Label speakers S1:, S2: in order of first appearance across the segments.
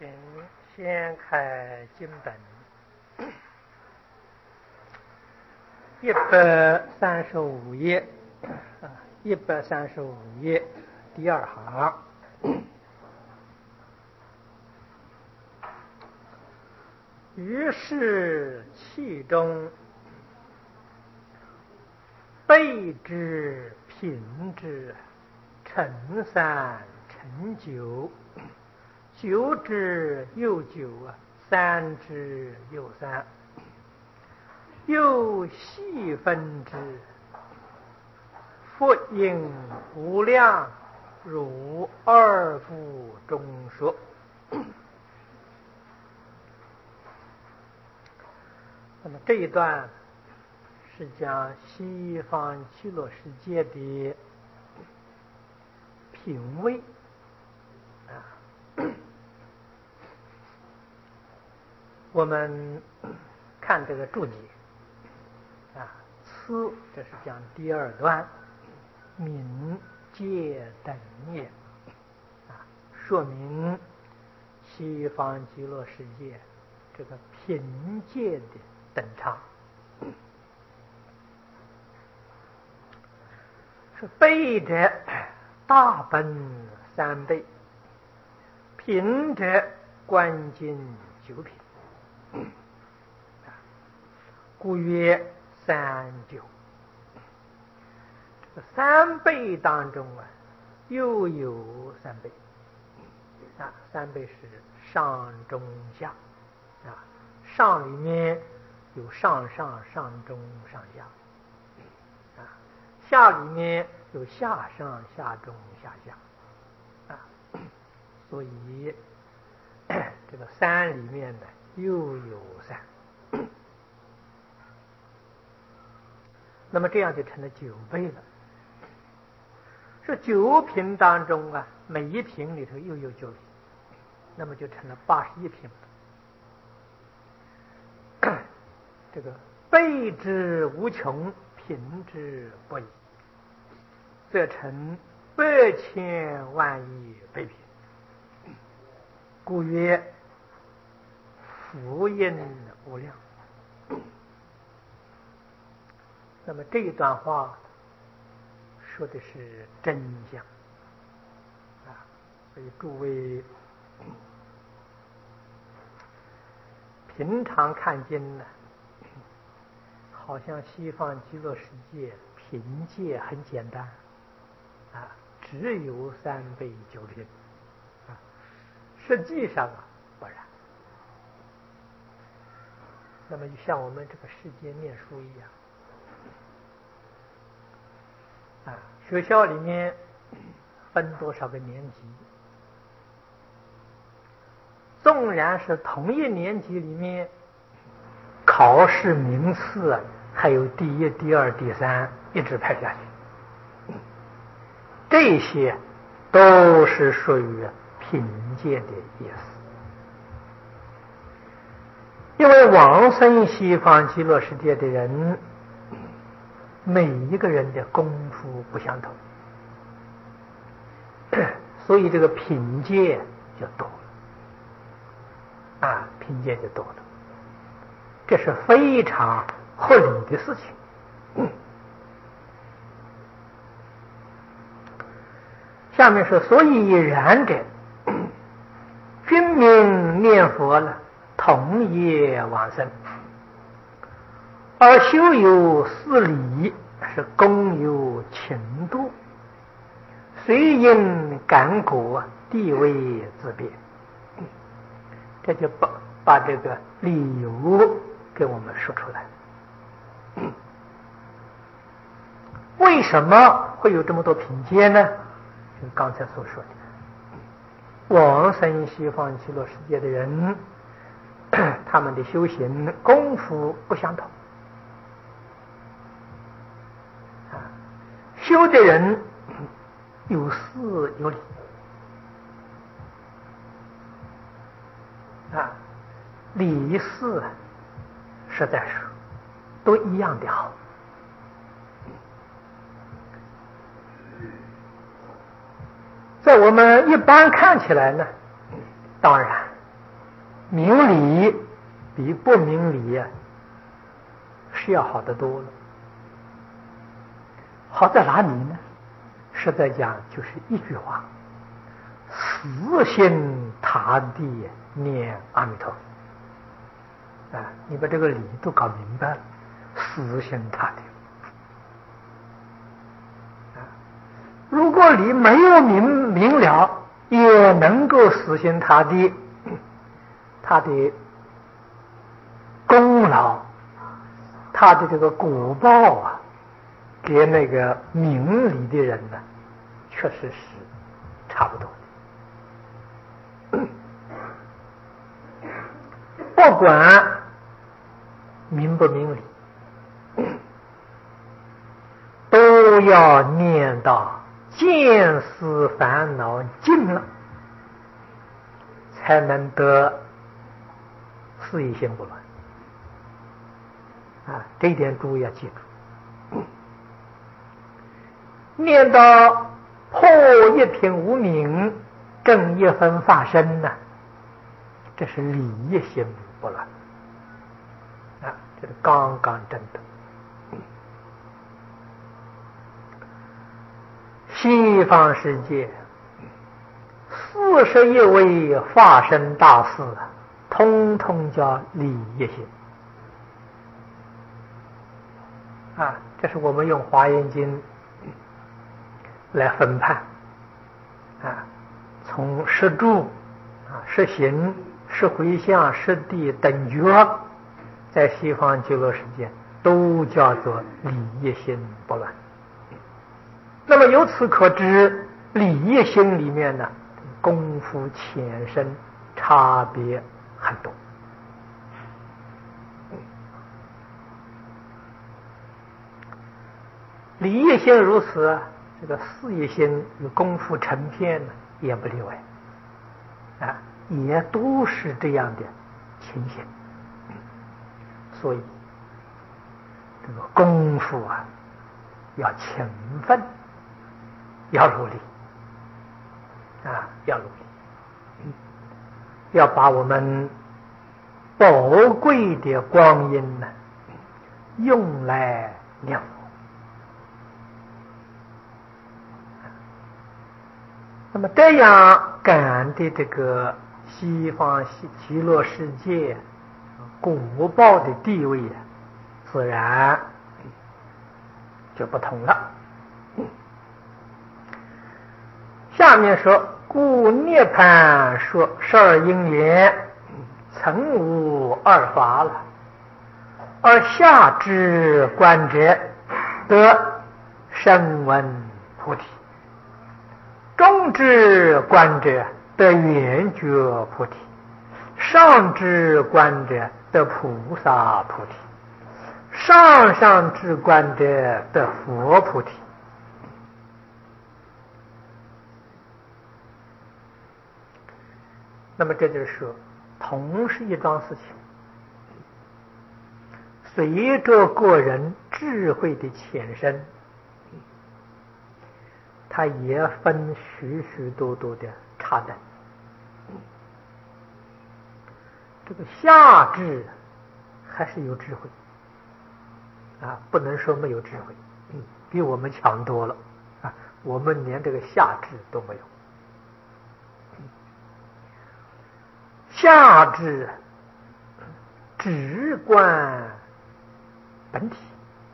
S1: 请先开经本135页，135页第二行。于是气中备之品之，乘3乘9，9之又9，3之又3，又细分之，复应无量，如二部中说。那么这一段是讲西方极乐世界的品位我们看这个注解此这是讲第二段，冥界等业说明西方极乐世界这个品界的等差，是备者大本3倍，品者观经9品，故曰3、9。这个3倍当中又有3倍，3倍是上中下上里面有上上上中上下下里面有下上下中下下所以这个3里面呢又有3，那么这样就成了9倍了。这9品当中每一品里头又有9品，那么就成了81品。这个倍之无穷，品之不已，则成100千万亿倍品，故曰福音无量。那么这一段话说的是真相所以诸位平常看经呢，好像西方极乐世界品界很简单只有3倍9品实际上不然。那么就像我们这个世界念书一样学校里面分多少个年级，纵然是同一年级里面考试名次还有第1、第2、第3一直排下去，这些都是属于品界的意思。因为往生西方极乐世界的人，每一个人的功夫不相同，所以这个品界就多了品界就多了，这是非常合理的事情。下面说，所以然者，君名念佛了，同业往生，而修有4理，是功有轻度，随因感果，地位自别。这就把这个理由给我们说出来。为什么会有这么多品阶呢？就刚才所说的，往生西方极乐世界的人，他们的修行功夫不相同修的人有4有理理4实在是都一样的好。在我们一般看起来呢，当然明理比不明理是要好得多了。好在哪里呢？实在讲就是一句话：死心塌地念阿弥陀佛。你把这个理都搞明白了，死心塌地。如果理没有明了，也能够死心塌地，他的功劳，他的这个果报啊，给那个明理的人呢，确实是差不多的。不管明不明理，都要念到见思烦恼尽了，才能得四意心不乱。这一点注意要记住。念到破一品无明，正一分法身呢，这是理一心不乱。这是刚刚正的。西方世界41位法身大士，通通叫理一心。这是我们用华严经来分判。从十住、十行、十回向、十地等觉，在西方极乐世界都叫做理一心不乱。那么由此可知，理一心里面呢，功夫浅深差别很多。理一心如此，这个事业心与功夫成片呢，也不例外。也都是这样的情形。所以这个功夫要勤奋，要努力。要努力，要把我们宝贵的光阴呢，用来念佛。那么这样感的这个西方极乐世界果报的地位自然就不同了。下面说，故涅槃说12因缘，曾无二法了，而下至观者得声闻菩提，中至观者得圆觉菩提，上至观者得菩萨菩提，上至观者得佛菩提。那么这就是说，同是一桩事情，随着个人智慧的浅深，它也分许许多多的差等。这个下智还是有智慧不能说没有智慧，比我们强多了我们连这个下智都没有。下智只观本体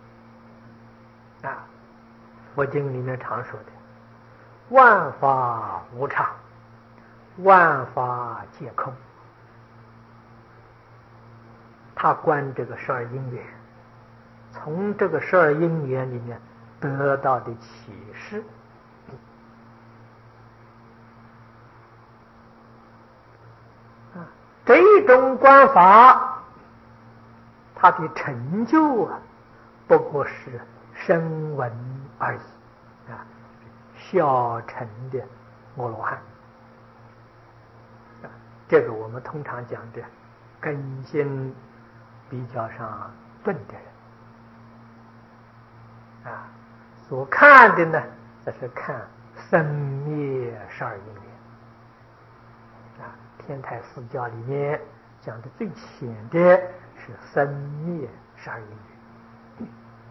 S1: 佛经里面常说的万法无常，万法皆空，他观这个12因缘，从这个12因缘里面得到的启示。这种观法，它的成就不过是声闻而已小乘的阿罗汉这个我们通常讲的根性比较上钝的人所看的呢，这是看生灭12因缘天台四教里面讲的最浅的是生灭12因缘，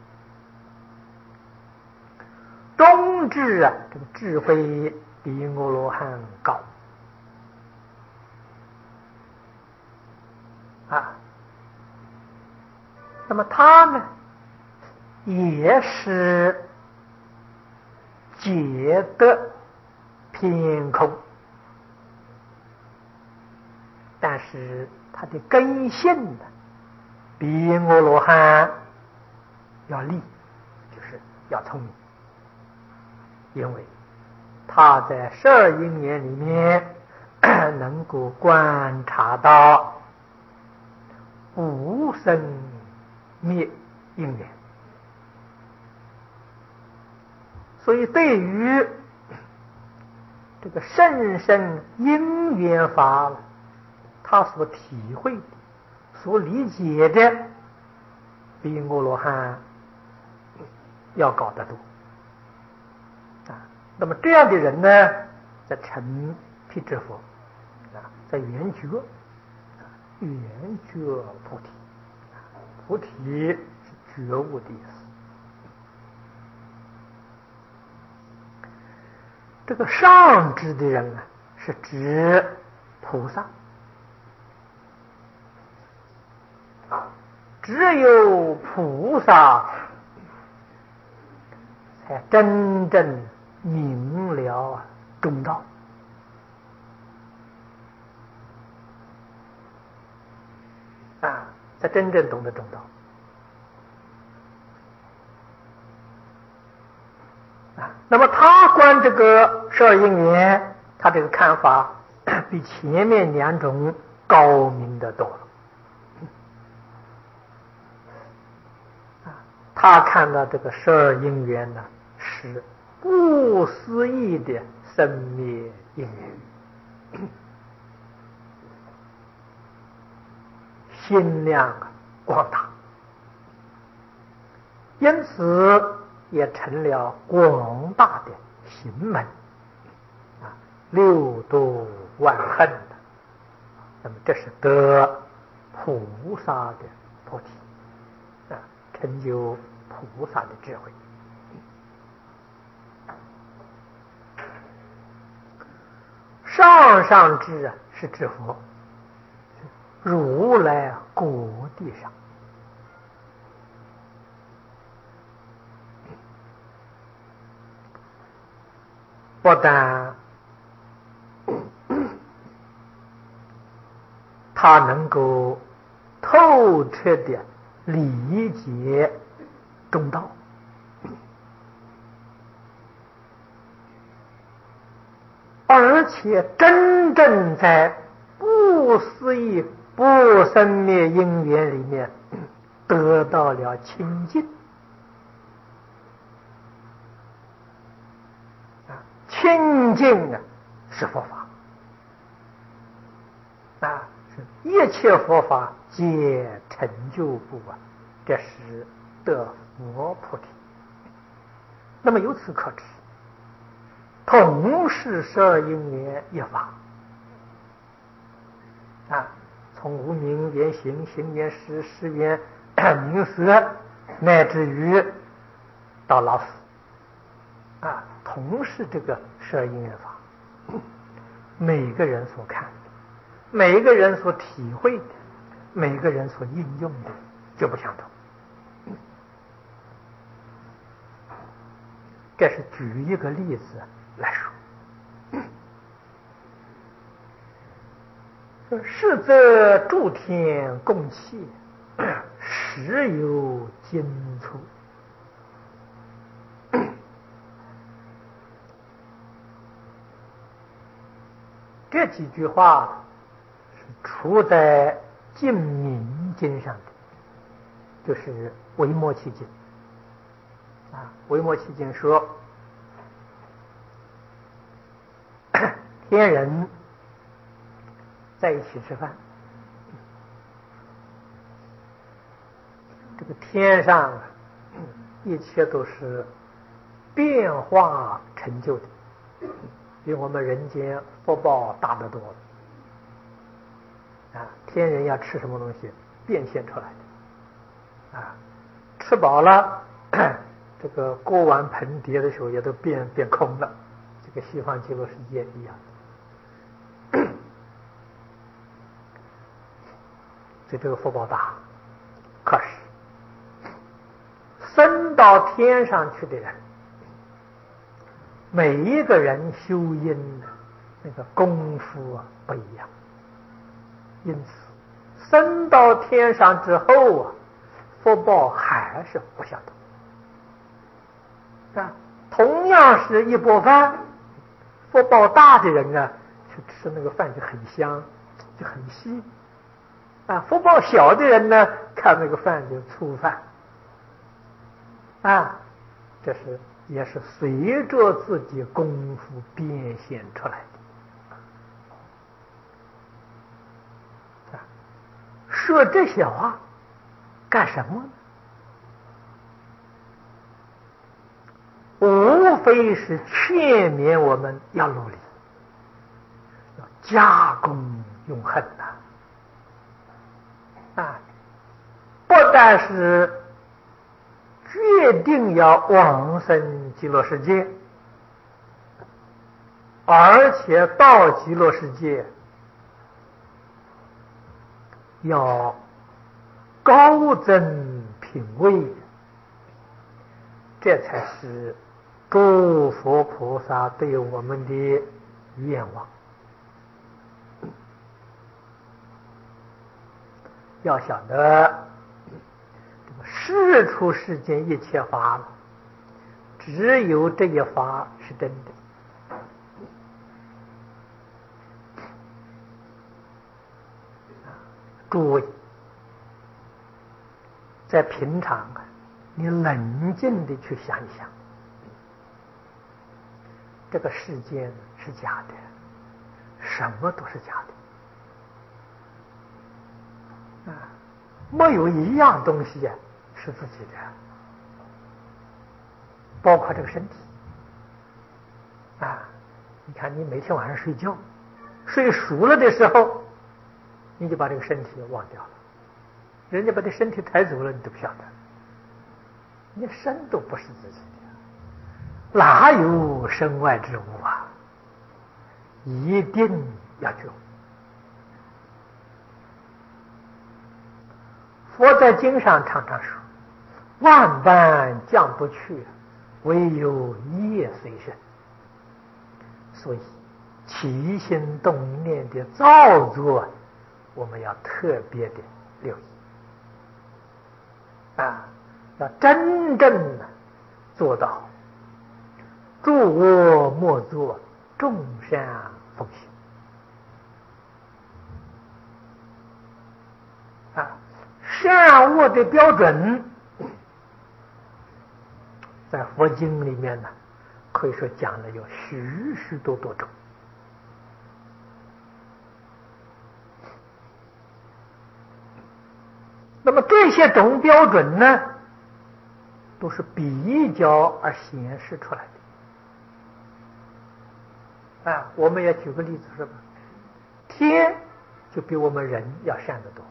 S1: 中智啊，这个智慧比阿罗汉高啊。那么他呢，也是解得偏空，但是他的根性呢，比阿罗汉要利，就是要聪明，因为他在12因缘里面能够观察到无生灭因缘，所以对于这个甚深因缘法，他所体会的、所理解的，比阿罗汉要高得多啊。那么这样的人呢，在成辟支佛啊，在圆觉菩提，菩提是觉悟的意思。这个上智的人啊，是指菩萨，只有菩萨才真正明了中道啊，才真正懂得中道啊。那么他观这个12因缘，他这个看法比前面2种高明的多了。他看到这个12因缘呢，是不思议的生灭因缘，心量广大，因此也成了广大的行门啊，6度万恨的。那么这是得菩萨的菩提啊，成就菩萨的智慧。上智啊，是指佛，如来果地上。不但他能够透彻的理解中道，而且真正在不思议不生灭因缘里面得到了清净啊，清净啊是佛法啊，是一切佛法皆成就故啊，这是得佛菩提。那么由此可知，同是12因缘一法啊，从无明缘行，行缘识，识缘名色，乃至于到老死啊，同是这个12因缘法，每个人所看的，每个人所体会的，每个人所应用的就不相同。这是举一个例子来说。是则诸天共契，实有精粗。这几句话是出在《净明经》上的，就是维摩诘经啊。维摩诘经说，天人在一起吃饭，这个天上一切都是变化成就的，比我们人间福报大得多了天人要吃什么东西，变现出来的吃饱了，这个锅碗盆碟的时候也都变空了，这个西方极乐世界一样。所以这个福报大。可是升到天上去的人，每一个人修因那个功夫不一样，因此升到天上之后福报还是不相同。同样是一钵饭，福报大的人去吃那个饭就很香，就很稀。福报小的人呢，看那个饭就粗饭。这是也是随着自己功夫变现出来的。说这些话干什么呢？无非是劝勉我们要努力，要加功用恨不但是决定要往生极乐世界，而且到极乐世界要高增品位，这才是诸佛菩萨对我们的愿望。要晓得世出世间一切法，只有这一法是真的。诸位在平常你冷静地去想一想，这个世间是假的，什么都是假的。没有一样东西是自己的，包括这个身体你看你每天晚上睡觉睡熟了的时候，你就把这个身体忘掉了，人家把这身体抬走了，你都不晓得，你身都不是自己的，哪有身外之物一定要觉悟。佛在经上常常说，万般降不去，唯有业随身。所以起心动念的造作，我们要特别的留意要真正的做到诸恶莫作，众善奉行善恶的标准在佛经里面呢，可以说讲了有许许多多种。那么这些种标准呢，都是比较而显示出来的我们也举个例子说吧，天就比我们人要善得多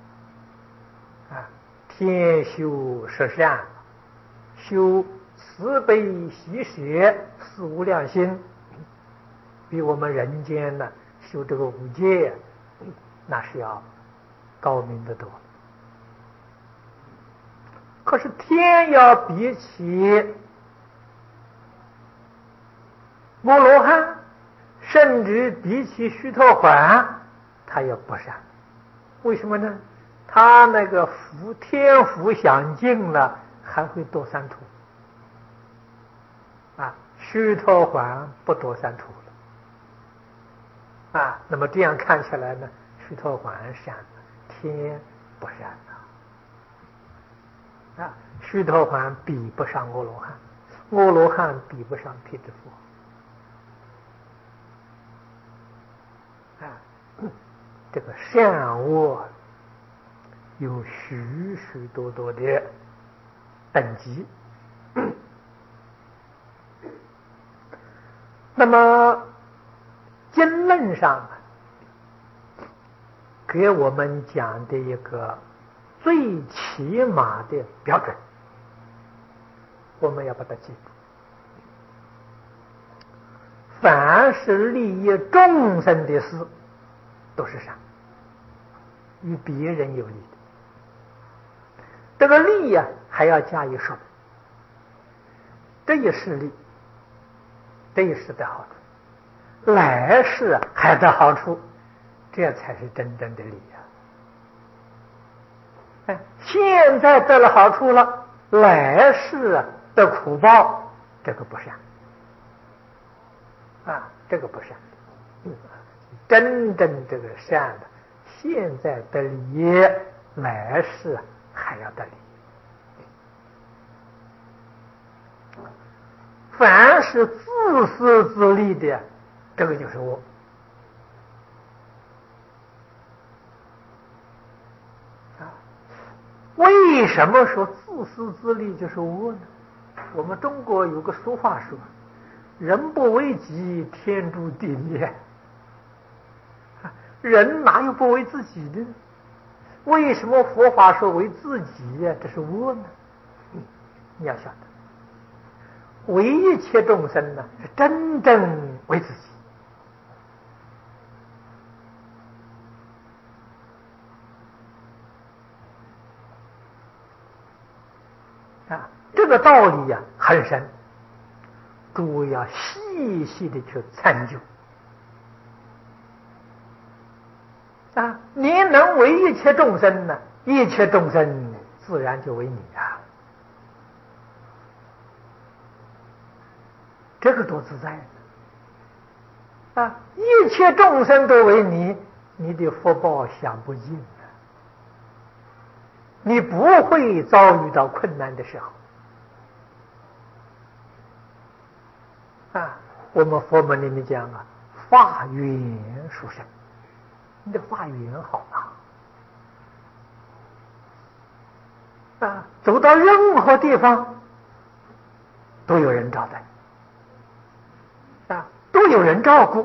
S1: 天修十善，修慈悲喜舍四无量心，比我们人间呢修这个五戒那是要高明得多。可是天要比起摩罗汉，甚至比起须陀洹，他也不善。为什么呢？他那个天福享尽了，还会堕三途须陀洹不堕三途了那么这样看起来呢，须陀洹善，天不善须陀洹比不上阿罗汉，阿罗汉比不上辟支佛这个善恶有许许多多的等级。那么经论上给我们讲的一个最起码的标准，我们要把它记住。凡是利益众生的事，都是善，与别人有利的。这个利呀，还要加以说明，这也是利，这也是得好处，来世还得好处，这才是真正的利呀。现在得了好处了，来世得苦报，这个不善啊，这个不善。真正这个善的，现在得利，来世还要得利。凡是自私自利的，这个就是恶。为什么说自私自利就是恶呢？我们中国有个俗话说：“人不为己，天诛地灭。”人哪有不为自己的呢？为什么佛法说为自己呀？这是恶呢？你要晓得，为一切众生呢，是真正为自己。这个道理呀，很深，诸位要细细的去参究。你能为一切众生呢，一切众生自然就为你啊，这个多自在一切众生都为你，你的福报享不尽你不会遭遇到困难的时候我们佛门里面讲法缘殊胜，你的法缘好走到任何地方都有人招待都有人照顾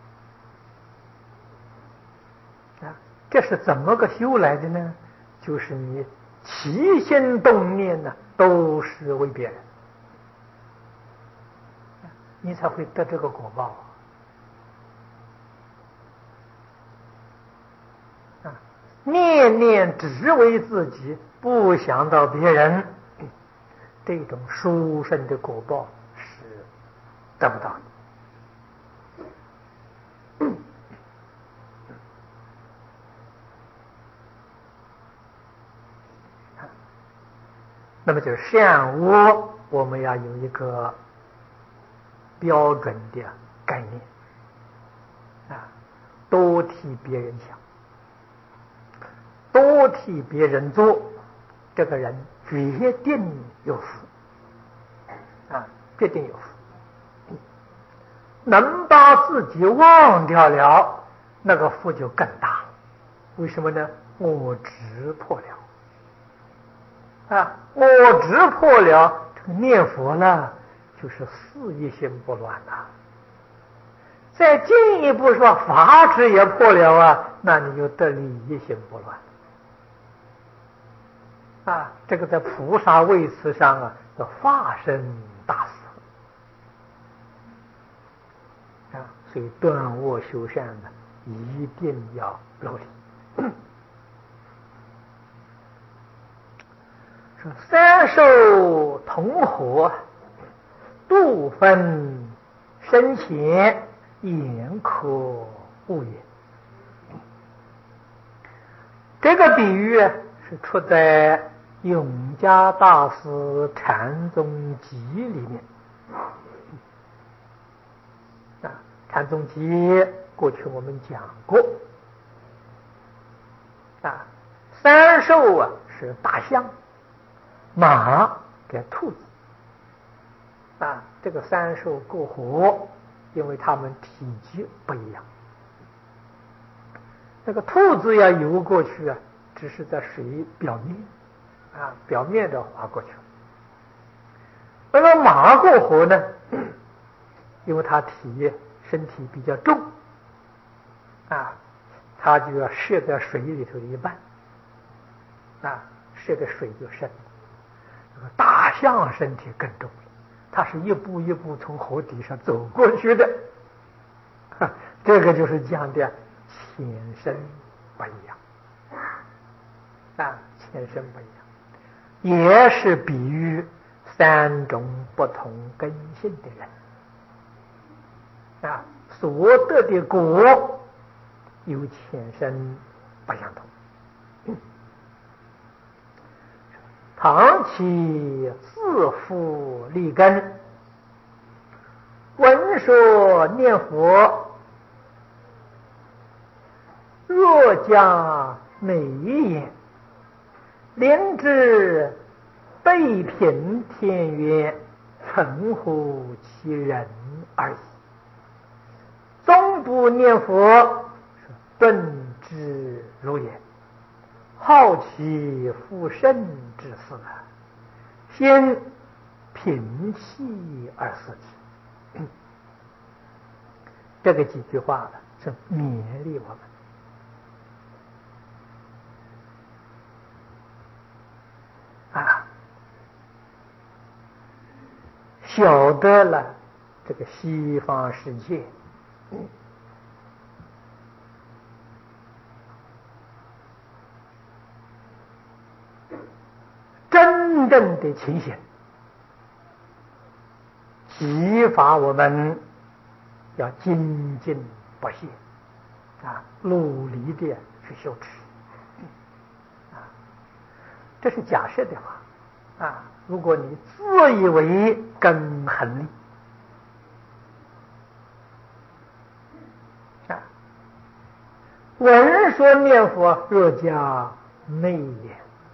S1: 这是怎么个修来的呢？就是你起心动念呢，都是为别人，你才会得这个果报念念只为自己，不想到别人，这种殊胜的果报是得不到的。那么就是善恶，我们要有一个标准的概念多替别人想，多替别人做，这个人决定有福决定有福。能把自己忘掉了，那个福就更大。为什么呢？我执破了我执破了，这个念佛了，就是事一心不乱再进一步说，法执也破了那你就得利一心不乱这个在菩萨位次上叫法身大事所以断恶修善呢，一定要努力。说三受同伙，度分深浅，言可勿言。这个比喻是出在永嘉大师禅宗集里面禅宗集过去我们讲过三受是大象、马跟兔子这个三受过活，因为它们体积不一样。那个兔子要游过去只是在水表面表面的划过去。那个马过活呢，因为它身体比较重它就要摄在水里头的一半，摄的水就深。大象身体更重，它是一步一步从河底上走过去的，这个就是讲的前身不一样，前身不一样，也是比喻三种不同根性的人，所得的果有前身不相同。唐其自负立根，闻说念佛，若将美言，灵知备品天缘，存乎其人而已。终不念佛，顿知如也。好奇复甚之事，先平息而思之。这个几句话呢，是勉励我们晓得了这个西方世界真正的情形，激发我们要精进不懈，努力的去修持。这是假设的话，如果你自以为根很利，闻说念佛若加昧也。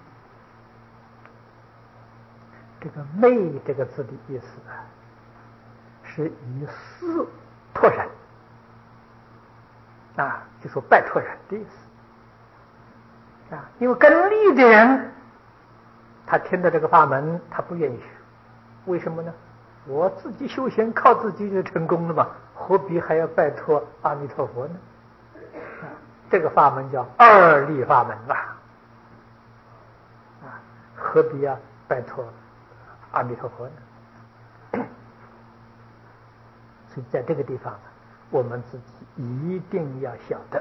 S1: 这个昧这个字的意思是以私托人，就说拜托人的意思，因为根利的人，他听到这个法门，他不愿意学，为什么呢？我自己修行靠自己就成功了嘛，何必还要拜托阿弥陀佛呢？这个法门叫二利法门何必要拜托阿弥陀佛呢？所以在这个地方，我们自己一定要晓得，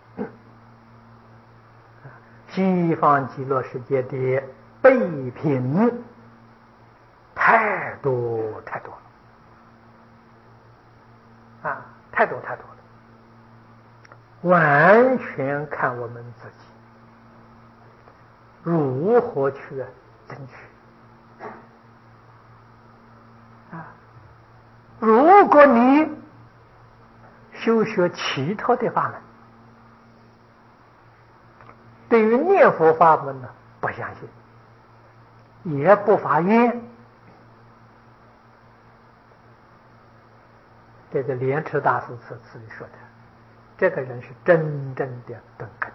S1: 西方极乐世界的备品太多太多了，太多太多了，完全看我们自己如何去争取。如果你修学其他的法门，对于念佛法门呢，不相信，也不发愿，这个莲池大师此词里说的，这个人是真正的钝根，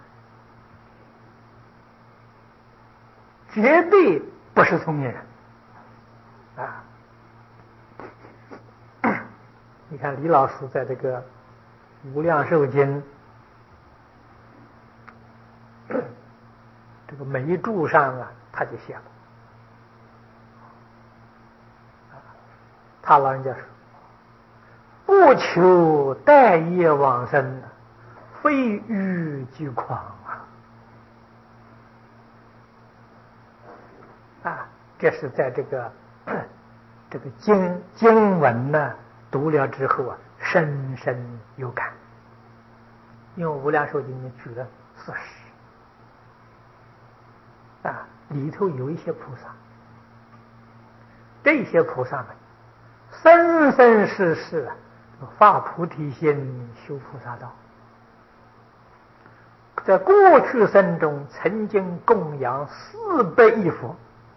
S1: 绝对不是聪明人你看李老师在这个《无量寿经》这个眉注上他就写了，他老人家说：“不求待业往生，非欲即狂这是在这个经文呢读了之后深深有感。因为《无量寿经》里面举了40里头有一些菩萨，这些菩萨们生生世世发菩提心，修菩萨道，在过去生中曾经供养400亿佛，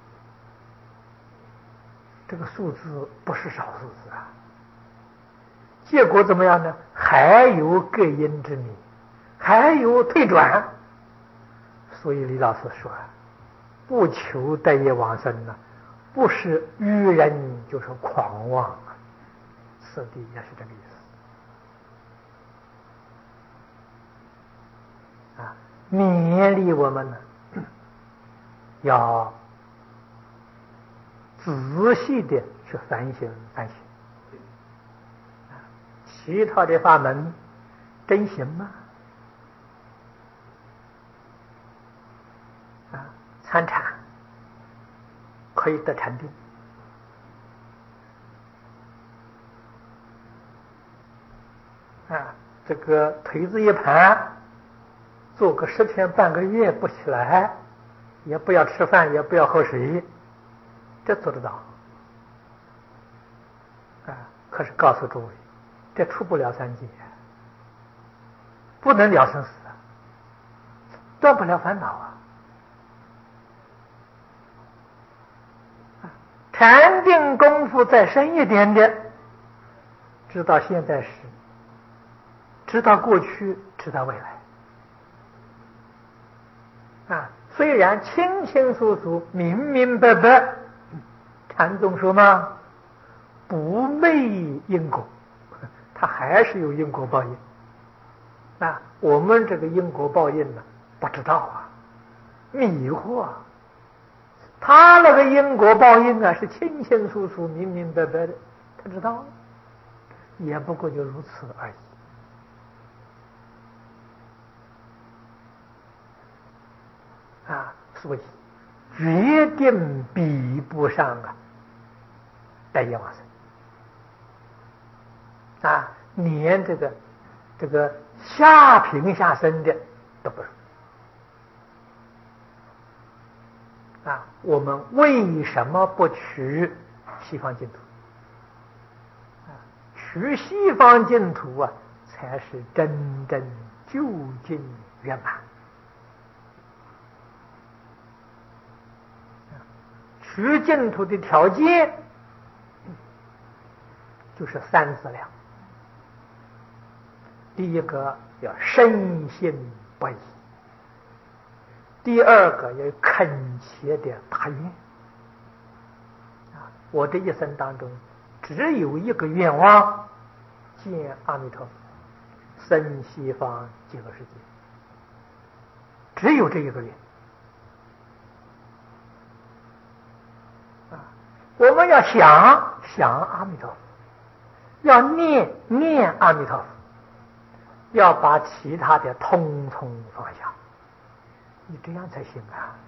S1: 这个数字不是少数字结果怎么样呢？还有各因之迷，还有退转。所以李老师说不求待业往生呢，不是愚人就是狂妄此地也是这个意思勉励我们呢，要仔细的去反省反省。其他的法门真行吗？参禅可以得禅定，这个腿子一盘，做个10天半个月不起来，也不要吃饭，也不要喝水，这做得到。可是告诉诸位，这出不了三界，不能了生死，断不了烦恼啊！禅定功夫再深一点的，知道现在时，知道过去，知道未来。虽然清清楚楚、明明白白，禅宗说嘛，不昧因果，它还是有因果报应。我们这个因果报应呢，不知道迷惑。他那个因果报应是清清楚楚、明明白白的，他知道，也不过就如此而已。所以决定比不上带业往生。连这个下品下生的都不是。我们为什么不取西方净土？取西方净土才是真正究竟圆满。取净土的条件就是3资粮：第一个要深信不疑，第二个要恳切的大愿。我这一生当中只有一个愿望，见阿弥陀佛，生西方极乐世界，只有这一个愿。我们要想阿弥陀佛，要念阿弥陀佛，要把其他的通通放下，你这样才行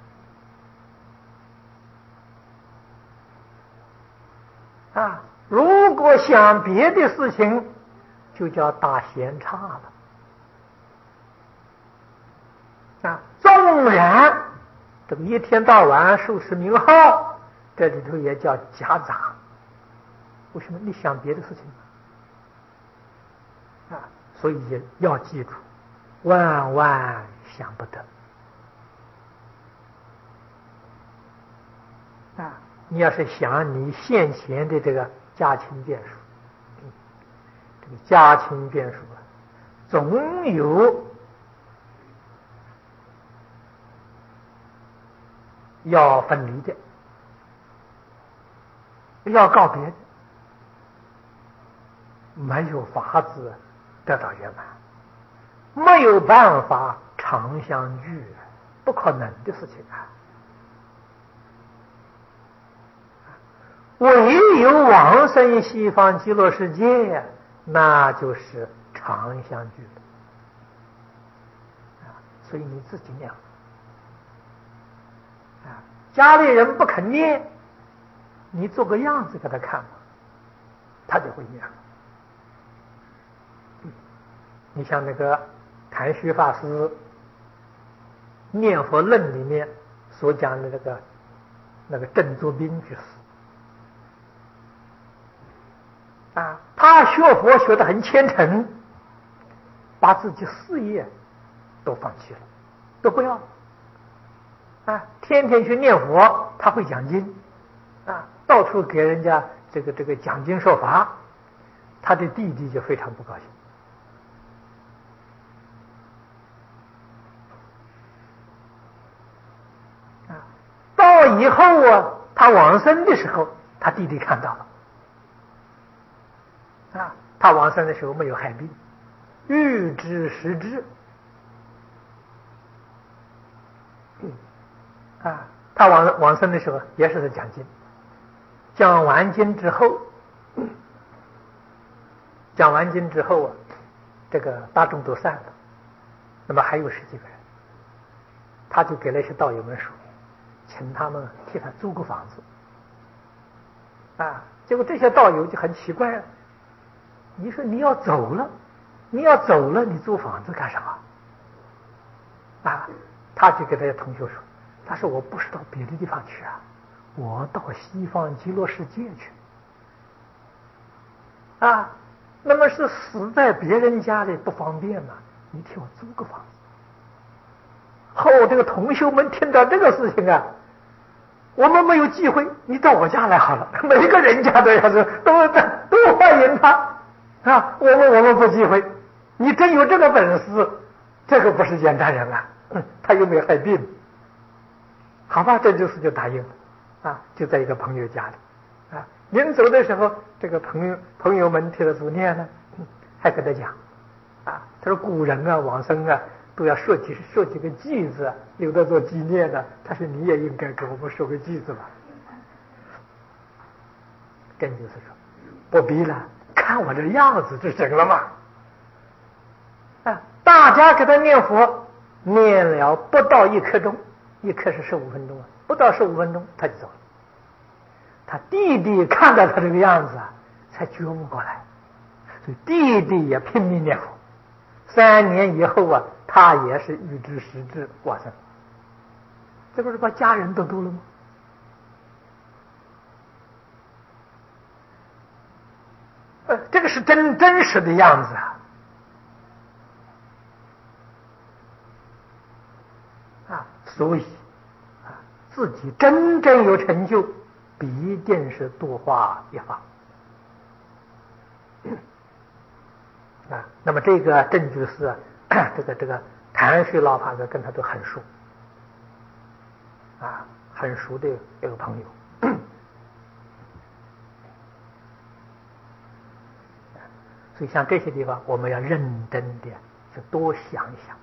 S1: 如果想别的事情，就叫打闲岔了。纵然这个一天到晚数十名号，这里头也叫夹杂。为什么？你想别的事情所以要记住，万万想不得。你要是想你现前的这个家亲眷属，这个家亲眷属总有要分离的，要告别的，没有法子得到圆满，没有办法常相聚，不可能的事情唯有往生西方极乐世界那就是常相聚的。所以你自己念家里人不肯念，你做个样子给他看，他就会念。你像那个谭虚法师念佛论里面所讲的那个郑作宾居士他学佛学得很虔诚，把自己事业都放弃了，都不要天天去念佛，他会讲经到处给人家这个讲经说法，他的弟弟就非常不高兴到以后他往生的时候，他弟弟看到了他往生的时候没有害病，预知时至他往生的时候也是在讲经，讲完经之后这个大众都散了，那么还有10几个人，他就给那些道友们说，请他们替他租个房子。结果这些道友就很奇怪了，你说你要走了，你租房子干什么？他就给他的同学说，他说我不是到别的地方去我到西方极乐世界去。那么是死在别人家里不方便嘛，你替我租个房子。这个同学们听到这个事情我们没有机会，你到我家来好了，每一个人家都要是都欢迎他我们不忌讳，你真有这个本事，这个不是简单人他又没害病，好吧，这就答应了就在一个朋友家里临走的时候，这个朋友们替他助念呢，还跟他讲他说古人往生都要说几个偈子留着做纪念的，他说你也应该给我们说个偈子吧。真就是说不必了，看我这样子就行了嘛。大家给他念佛，念了不到1刻钟，1刻是15分钟不到15分钟他就走了。他弟弟看到他这个样子才觉悟过来，所以弟弟也拼命念佛。3年以后他也是预知时至往生，这不是把家人都度了吗？这个是真实的样子所以自己真正有成就，必定是度化一方那么这个证据是这个谭旭老法师跟他都很熟很熟的一个朋友所以像这些地方我们要认真的去多想一想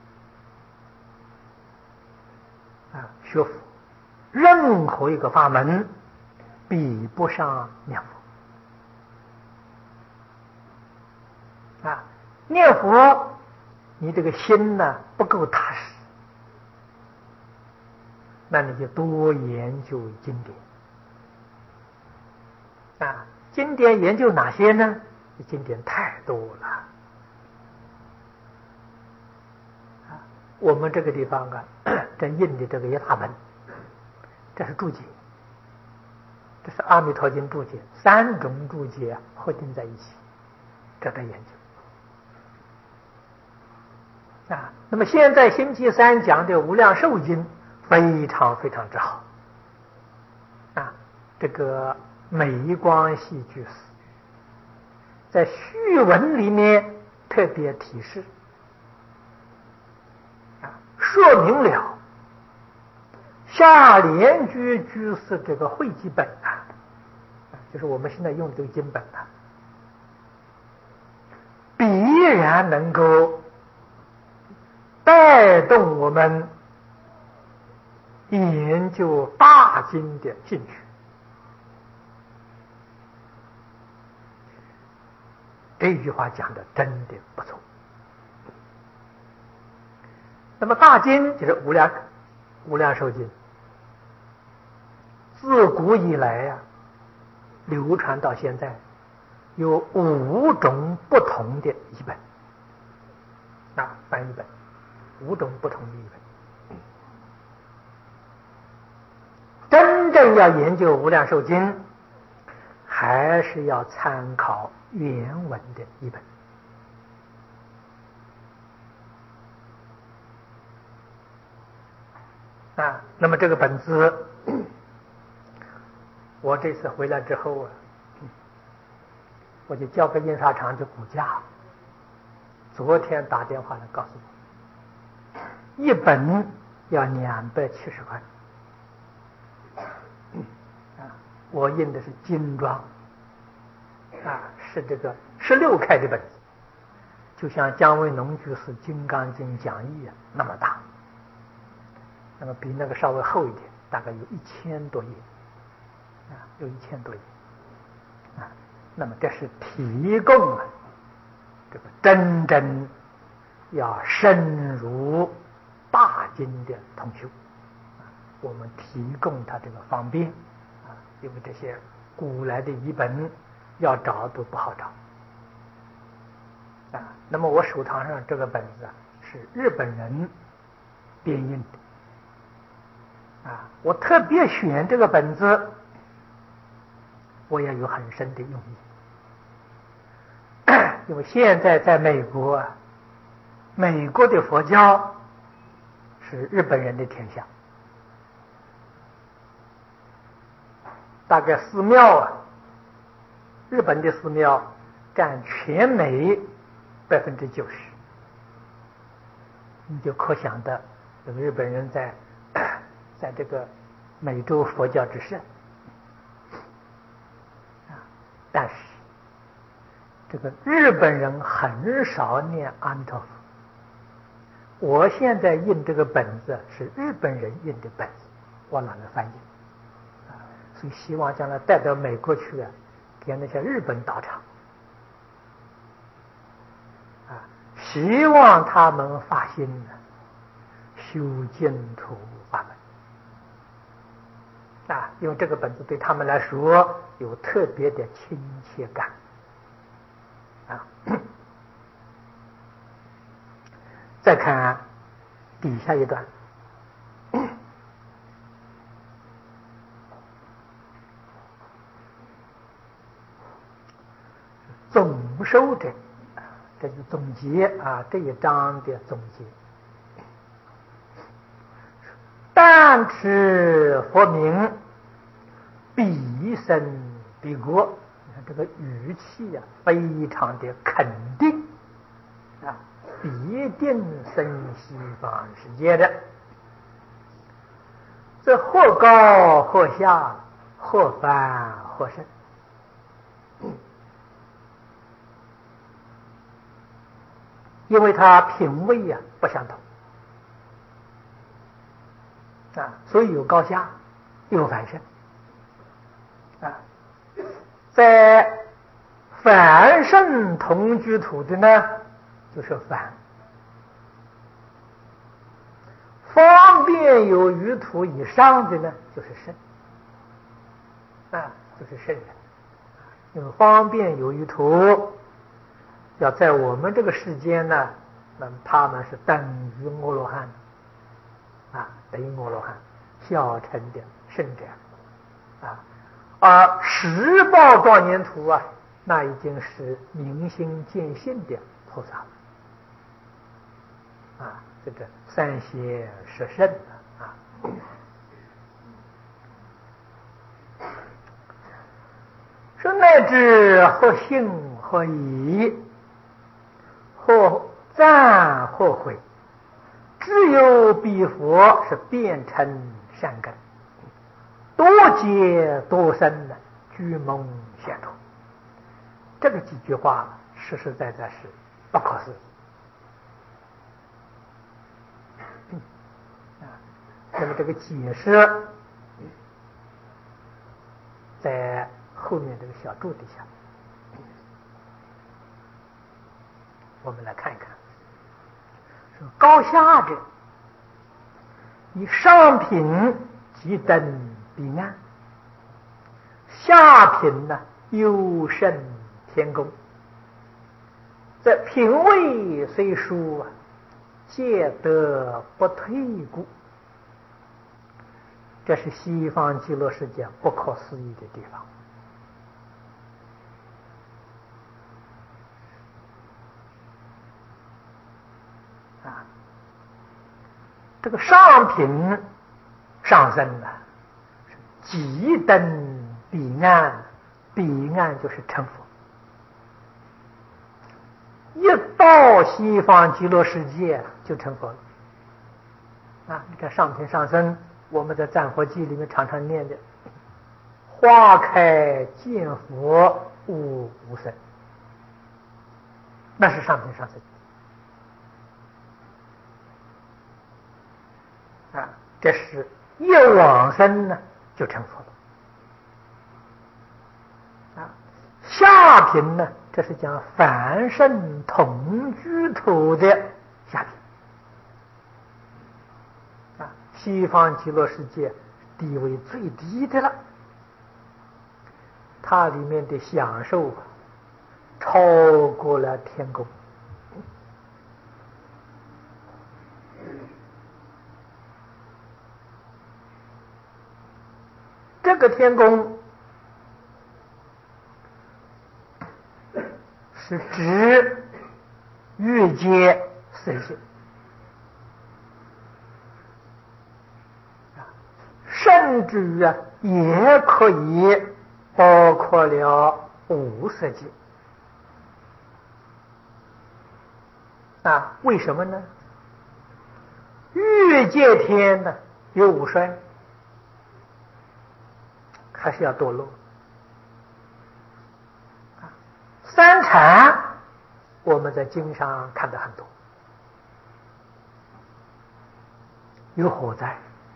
S1: 学佛任何一个法门比不上念佛念佛你这个心不够踏实，那你就多研究经典经典研究哪些呢？经典太多了我们这个地方这印的这个一大本，这是注解，这是《阿弥陀经》注解，3种注解合并在一起，这个研究那么现在星期3讲的《无量寿经》非常非常之好这个美光系居士在序文里面特别提示说明了下联居士这个汇集本就是我们现在用的这个经本必然能够带动我们研究大经的兴趣。这句话讲的真的不错。那么大经就是无量寿经，自古以来流传到现在有5种不同的译本翻译本，5种不同的译本。真正要研究无量寿经，还是要参考原文的译本那么这个本子我这次回来之后我就交给印刷厂去估价，昨天打电话来告诉我一本要270块我印的是精装是这个16开的本子，就像姜维农居士《金刚经》讲义那么大，那么么比那个稍微厚一点，大概有1000多页，有1000多页，那么这是提供这个真正要深入大经的同修，我们提供他这个方便，因为这些古来的译本要找都不好找，那么我手堂上这个本子是日本人编印的，我特别选这个本子，我也有很深的用意，因为现在在美国，美国的佛教是日本人的天下，大概寺庙日本的寺庙占全美90%，你就可想的这个日本人在这个美洲佛教之盛，但是这个日本人很少念阿弥陀佛。我现在印这个本子是日本人印的本子，我拿来翻译，所以希望将来带到美国去给那些日本道场，希望他们发心修净土法门，因为这个本子对他们来说有特别的亲切感。再看底下一段，总收者，这是总结这一章的总结。但持佛名，必生彼国。你看这个语气非常的肯定，必定生西方世界的。这或高或下，或凡或圣，因为他品位不相同，所以有高下，有凡圣，在凡圣同居土的呢，就是凡；方便有余土以上的呢，就是圣，就是圣人。因为方便有余土要在我们这个世间呢，那么他们是等于阿罗汉，等于阿罗汉，小乘的圣者，而十报庄严土那已经是明心见性的菩萨了，这个三贤十圣说乃至或信或疑，或赞或毁，只有彼佛是变成善根，多劫多生居蒙显土。这个几句话实实在在是不可思议。那么这个解释在后面这个小注底下，我们来看一看。说高下者，以上品即登彼岸，下品优胜天宫。这品位虽殊皆得不退故。这是西方极乐世界不可思议的地方。这个上品上升即登彼岸，彼岸就是成佛。一到西方极乐世界就成佛了。你看上品上升，我们在《赞佛记》里面常常念的“花开见佛悟无生”，那是上品上升。 这是一往生呢就成佛了。下品呢，这是讲凡圣同居土的下品。西方极乐世界地位最低的了，它里面的享受超过了天宫。这个天宫是指欲界色界，甚至也可以包括了无色界。为什么呢？欲界天呢有五衰，还是要堕落。三禅我们在经上看得很多，有火灾，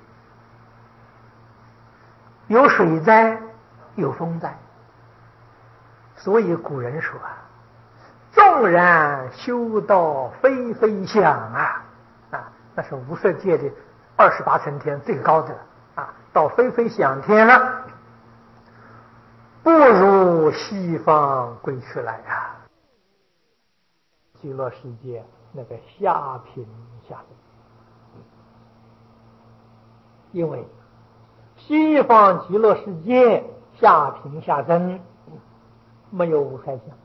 S1: 有水灾，有风灾。所以古人说纵然修道非非想那是无色界的28层天最高的到非非想天了，不如西方归去来极乐世界那个下品下生。因为西方极乐世界下品下生没有五衰相，